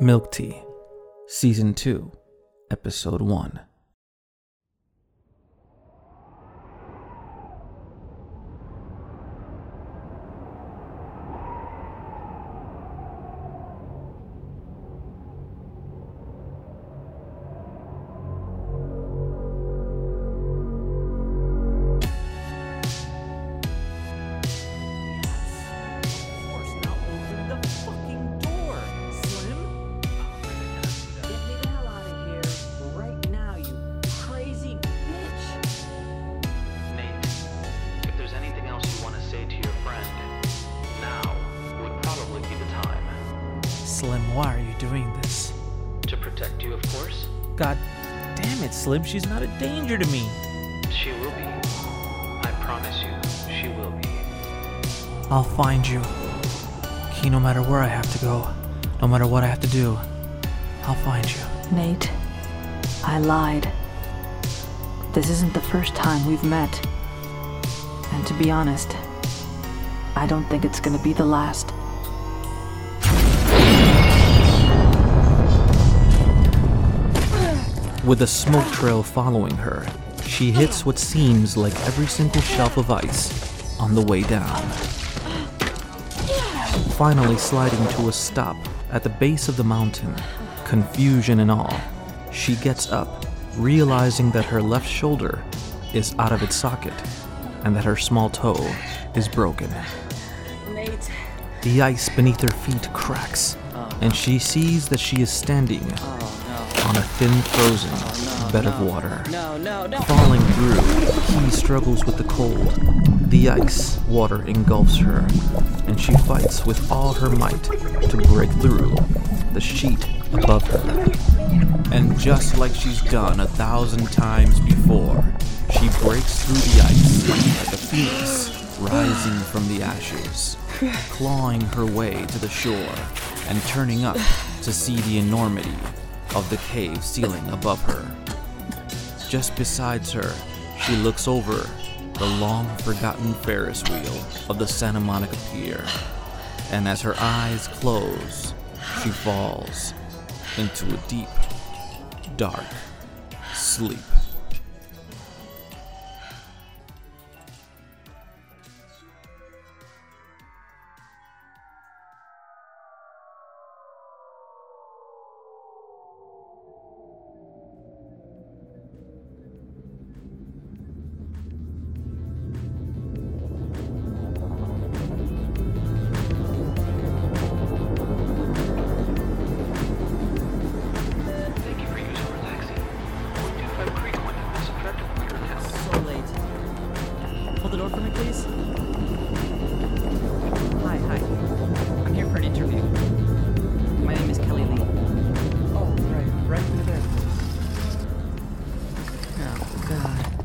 Milk Tea, Season 2, Episode 1. Slim, why are you doing this? To protect you, of course. God damn it, Slim, she's not a danger to me. She will be. I promise you, she will be. I'll find you. Key, no matter where I have to go, no matter what I have to do, I'll find you. Nate, I lied. This isn't the first time we've met. And to be honest, I don't think it's gonna be the last. With a smoke trail following her, she hits what seems like every single shelf of ice on the way down. Finally sliding to a stop at the base of the mountain, confusion and all, she gets up, realizing that her left shoulder is out of its socket and that her small toe is broken. Nate. The ice beneath her feet cracks, and she sees that she is standing on a thin, frozen bed of water. Falling through, Key struggles with the cold. The ice water engulfs her, and she fights with all her might to break through the sheet above her. And just like she's done 1,000 times before, she breaks through the ice like a phoenix rising from the ashes, clawing her way to the shore and turning up to see the enormity of the cave ceiling above her. Just besides her, she looks over the long-forgotten Ferris wheel of the Santa Monica Pier, and as her eyes close, she falls into a deep, dark sleep. The door for me, please. Hi. I'm here for an interview. My name is Kelly Lee. Oh, right through there. Oh, God.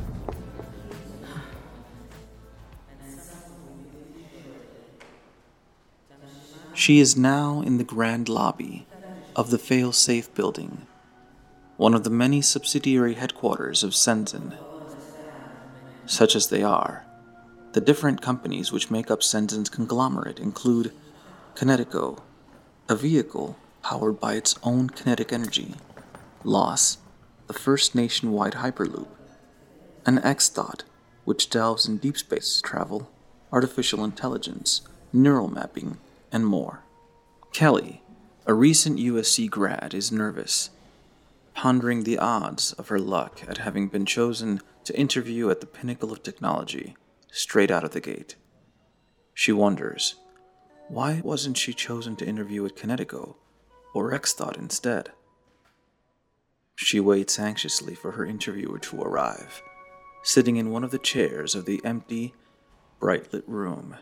She is now in the grand lobby of the Failsafe building, one of the many subsidiary headquarters of Senzin. Such as they are, the different companies which make up Senzin's conglomerate include Kinetico, a vehicle powered by its own kinetic energy, LOS, the first nationwide hyperloop, and XDOT, which delves in deep space travel, artificial intelligence, neural mapping, and more. Kelly, a recent USC grad, is nervous, pondering the odds of her luck at having been chosen to interview at the pinnacle of technology straight out of the gate. She wonders, why wasn't she chosen to interview at Kinetico or XDOT instead? She waits anxiously for her interviewer to arrive, sitting in one of the chairs of the empty, bright-lit room.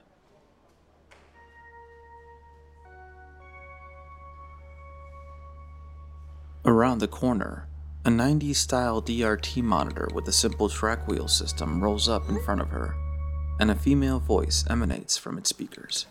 Around the corner, a 90s-style DRT monitor with a simple track wheel system rolls up in front of her, and a female voice emanates from its speakers.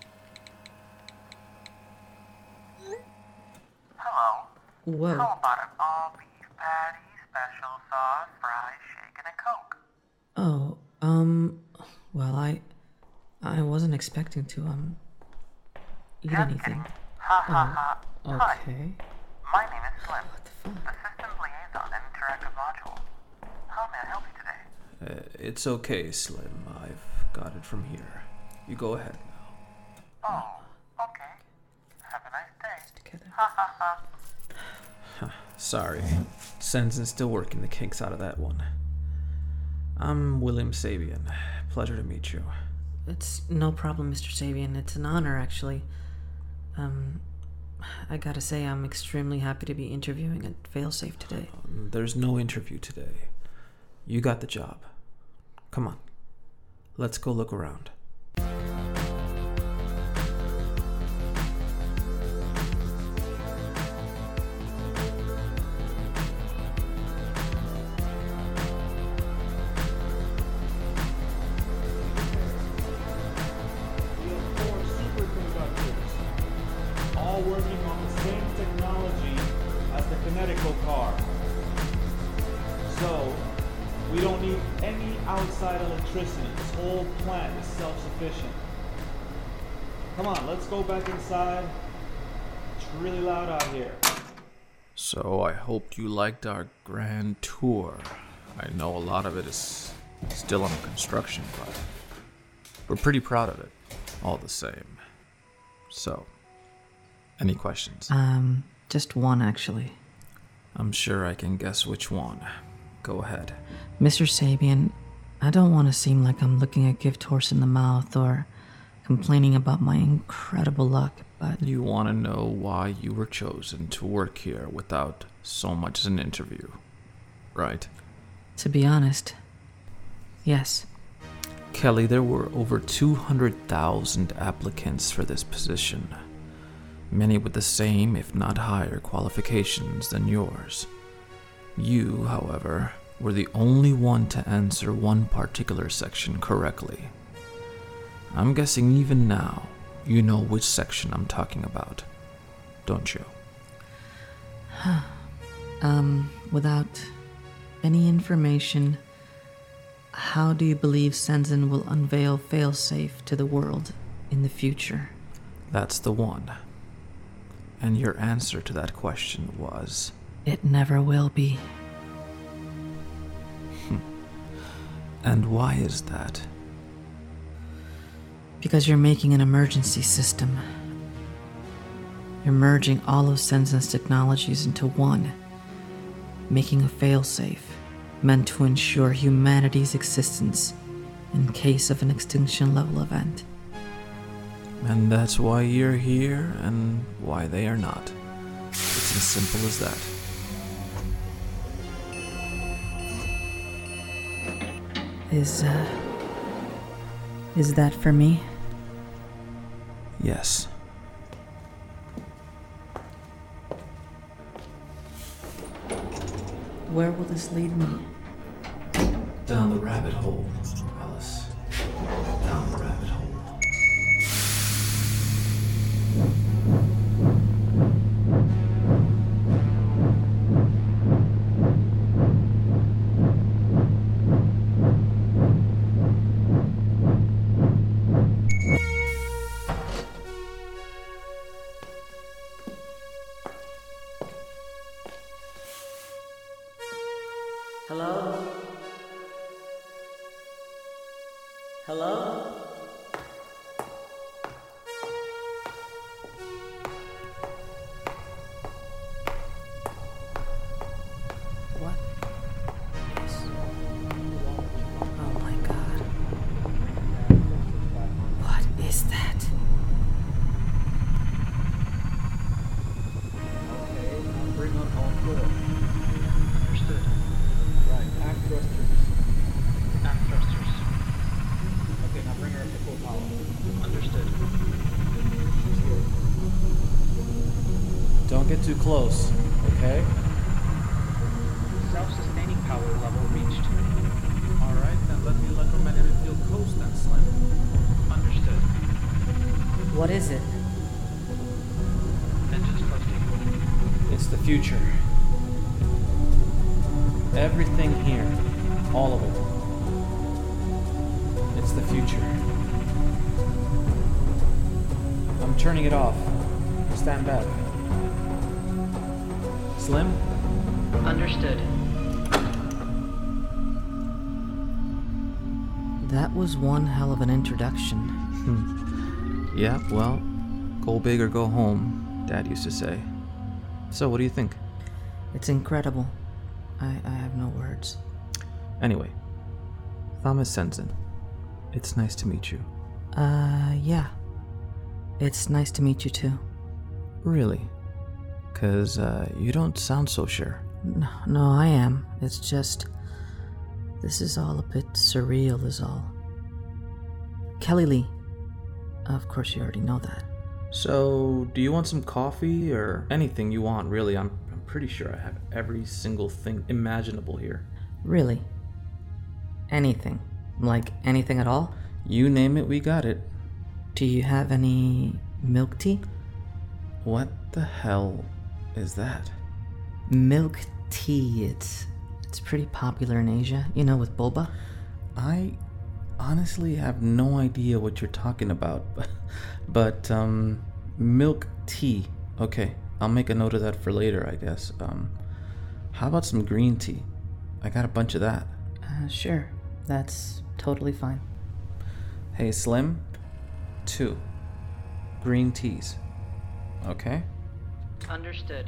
Hello. Whoa. How about an all-beef patty, special sauce, fries, shake, and a Coke? Well, I wasn't expecting to, eat Just anything. kidding. Ha ha ha. Hi. Okay. My name is Slim, the systems liaison and interactive module. How may I help you today? It's okay, Slim. I've got it from here. You go ahead now. Oh, okay. Have a nice day. Together. Ha ha ha. Sorry. Sensen's still working the kinks out of that one. I'm William Sabian. Pleasure to meet you. It's no problem, Mr. Sabian. It's an honor, actually. I gotta say, I'm extremely happy to be interviewing at Failsafe today. There's no interview today. You got the job. Come on. Let's go look around. All working on the same technology as the Kinetico car. So, we don't need any outside electricity. This whole plant is self-sufficient. Come on, let's go back inside. It's really loud out here. So I hope you liked our grand tour. I know a lot of it is still under construction, but we're pretty proud of it, all the same. So, any questions? Just one, actually. I'm sure I can guess which one. Go ahead. Mr. Sabian, I don't want to seem like I'm looking a gift horse in the mouth or complaining about my incredible luck, but You want to know why you were chosen to work here without so much as an interview, right? to be honest, yes. Kelly, there were over 200,000 applicants for this position. Many with the same, if not higher, qualifications than yours. You, however, were the only one to answer one particular section correctly. I'm guessing even now, you know which section I'm talking about, don't you? Without any information, how do you believe Senzen will unveil Failsafe to the world in the future? That's the one. And your answer to that question was... It never will be. And why is that? Because you're making an emergency system. You're merging all of Senzen's technologies into one, making a failsafe meant to ensure humanity's existence in case of an extinction-level event. And that's why you're here and why they are not. It's as simple as that. Is that for me? Yes. Where will this lead me? Down the rabbit hole, Alice. Down the rabbit hole. Hello? Hello? What is... Oh my god. What is that? Okay, now bring on all four. Understood. Right, act thrusters. Act thrusters. Okay, now bring her up to full power. Understood. Don't get too close, okay? Self-sustaining power level reached. Alright, then let the electromagnetic field coast then, Slim. Understood. What is it? Engines coasting. It's the future. Everything here, all of it. It's the future. I'm turning it off. Stand back. Slim? Understood. That was one hell of an introduction. Yeah, well, go big or go home, Dad used to say. So, what do you think? It's incredible. I have no words. Anyway, Thomas Sensen, it's nice to meet you. Yeah. It's nice to meet you too. Really? 'Cause you don't sound so sure. No, I am. It's just... this is all a bit surreal is all. Kelly Lee. Of course you already know that. So, do you want some coffee or anything you want, really? I'm pretty sure I have every single thing imaginable here. Really? Anything? Like anything at all? You name it, we got it. Do you have any milk tea? What the hell is that? Milk tea, it's pretty popular in Asia, you know, with boba. I honestly have no idea what you're talking about, but milk tea. Okay, I'll make a note of that for later, I guess. How about some green tea? I got a bunch of that. Sure, that's totally fine. Hey, Slim, 2 green teas. Okay? Understood.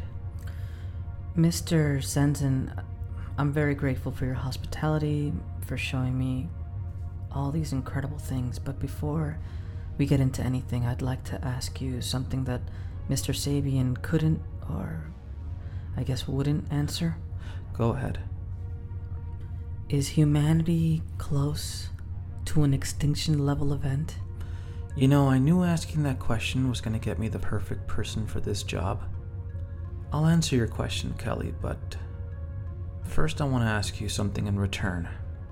Mr. Sensen, I'm very grateful for your hospitality, for showing me all these incredible things, but before we get into anything, I'd like to ask you something that Mr. Sabian couldn't, or I guess wouldn't answer. Go ahead. Is humanity close to an extinction level event? You know, I knew asking that question was going to get me the perfect person for this job. I'll answer your question, Kelly, but first I want to ask you something in return.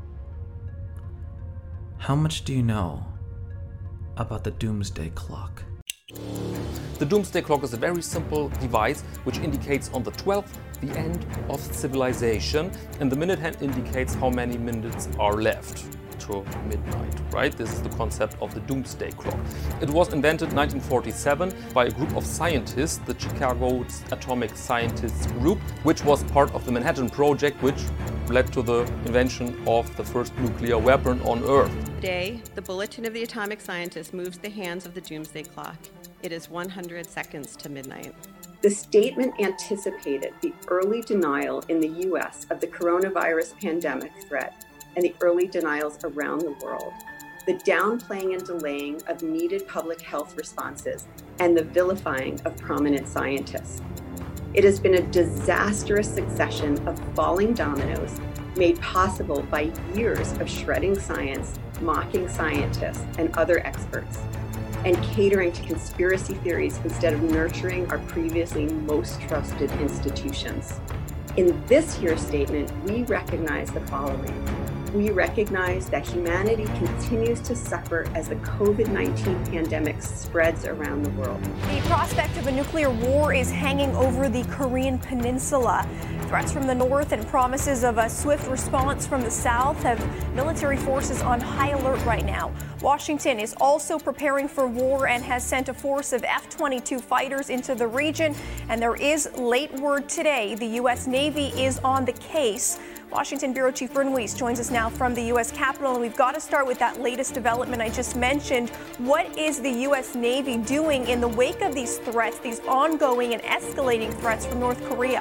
How much do you know about the Doomsday Clock? The Doomsday Clock is a very simple device which indicates on the 12th the end of civilization, and the minute hand indicates how many minutes are left to midnight, right? This is the concept of the Doomsday Clock. It was invented in 1947 by a group of scientists, the Chicago Atomic Scientists Group, which was part of the Manhattan Project, which led to the invention of the first nuclear weapon on Earth. Today, the Bulletin of the Atomic Scientist moves the hands of the Doomsday Clock. It is 100 seconds to midnight. The statement anticipated the early denial in the U.S. of the coronavirus pandemic threat and the early denials around the world, the downplaying and delaying of needed public health responses, and the vilifying of prominent scientists. It has been a disastrous succession of falling dominoes made possible by years of shredding science, mocking scientists and other experts, and catering to conspiracy theories instead of nurturing our previously most trusted institutions. In this year's statement, we recognize the following. We recognize that humanity continues to suffer as the COVID-19 pandemic spreads around the world. The prospect of a nuclear war is hanging over the Korean Peninsula. Threats from the north and promises of a swift response from the south have military forces on high alert right now. Washington is also preparing for war and has sent a force of F-22 fighters into the region. And there is late word today. The U.S. Navy is on the case. Washington Bureau Chief Vernon Weiss joins us now from the U.S. Capitol, and we've got to start with that latest development I just mentioned. What is the U.S. Navy doing in the wake of these threats, these ongoing and escalating threats from North Korea?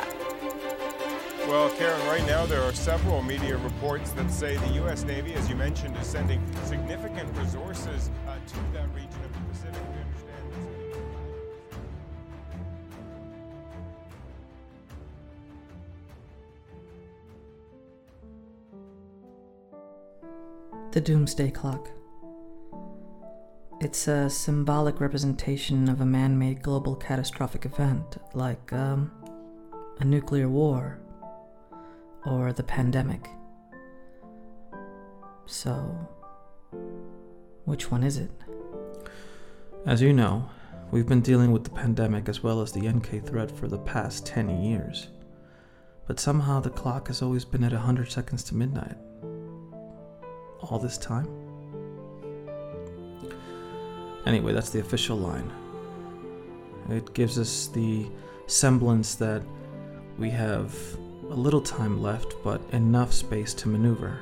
Well, Karen, right now there are several media reports that say the U.S. Navy, as you mentioned, is sending significant resources to that region of the Pacific. We understand this. The Doomsday Clock. It's a symbolic representation of a man-made global catastrophic event, like a nuclear war or the pandemic. So, which one is it? As you know, we've been dealing with the pandemic as well as the NK threat for the past 10 years. But somehow the clock has always been at 100 seconds to midnight. All this time? Anyway, that's the official line. It gives us the semblance that We have a little time left, but enough space to maneuver.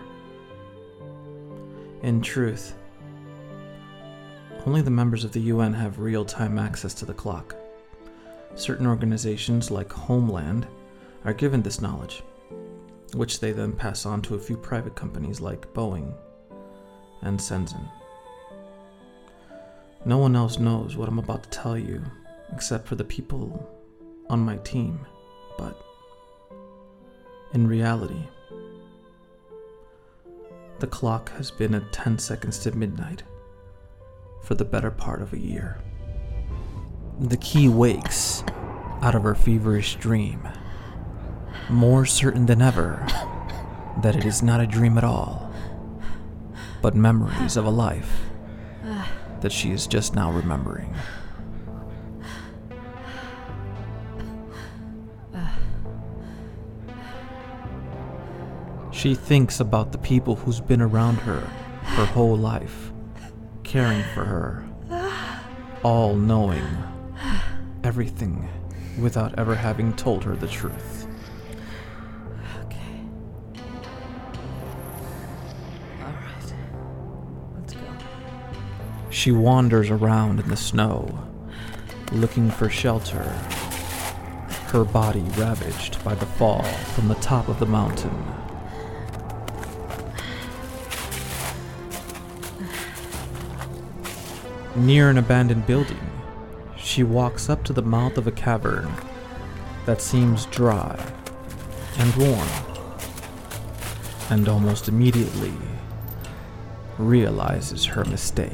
In truth, only the members of the UN have real-time access to the clock. Certain organizations, like Homeland, are given this knowledge, which they then pass on to a few private companies like Boeing and Shenzhen. No one else knows what I'm about to tell you, except for the people on my team, but in reality, the clock has been at 10 seconds to midnight for the better part of a year. The key wakes out of her feverish dream, more certain than ever that it is not a dream at all, but memories of a life that she is just now remembering. She thinks about the people who's been around her whole life, caring for her, all knowing everything without ever having told her the truth. Okay. All right. Let's go. She wanders around in the snow, looking for shelter, her body ravaged by the fall from the top of the mountain. Near an abandoned building, she walks up to the mouth of a cavern that seems dry and warm, and almost immediately realizes her mistake.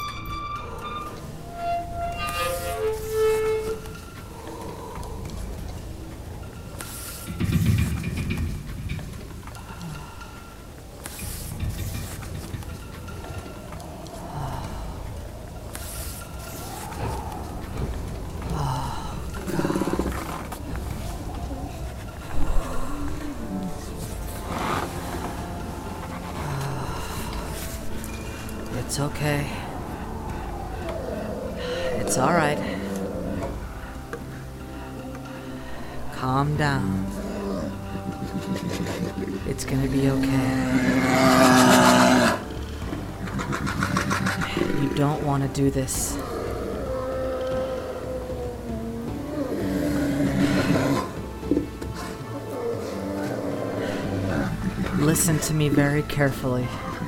It's okay. It's all right. Calm down. It's gonna be okay. You don't want to do this. Listen to me very carefully.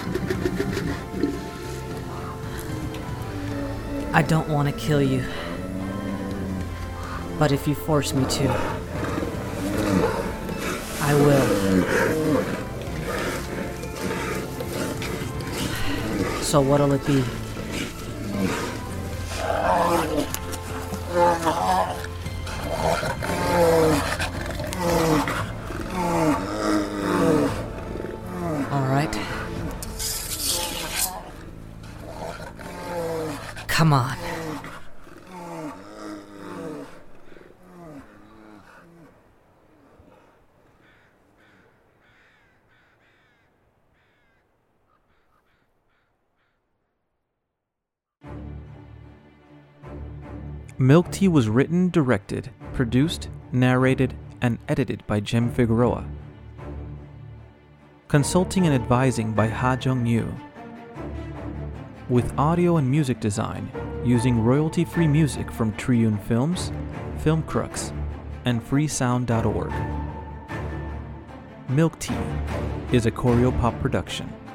I don't want to kill you, but if you force me to, I will. So what'll it be? All right. Come on. Milk Tea was written, directed, produced, narrated, and edited by Jim Figueroa. Consulting and advising by Ha Jung Yu. With audio and music design using royalty-free music from Triune Films, Film Crux, and freesound.org. Milk Tea is a Choreopop production.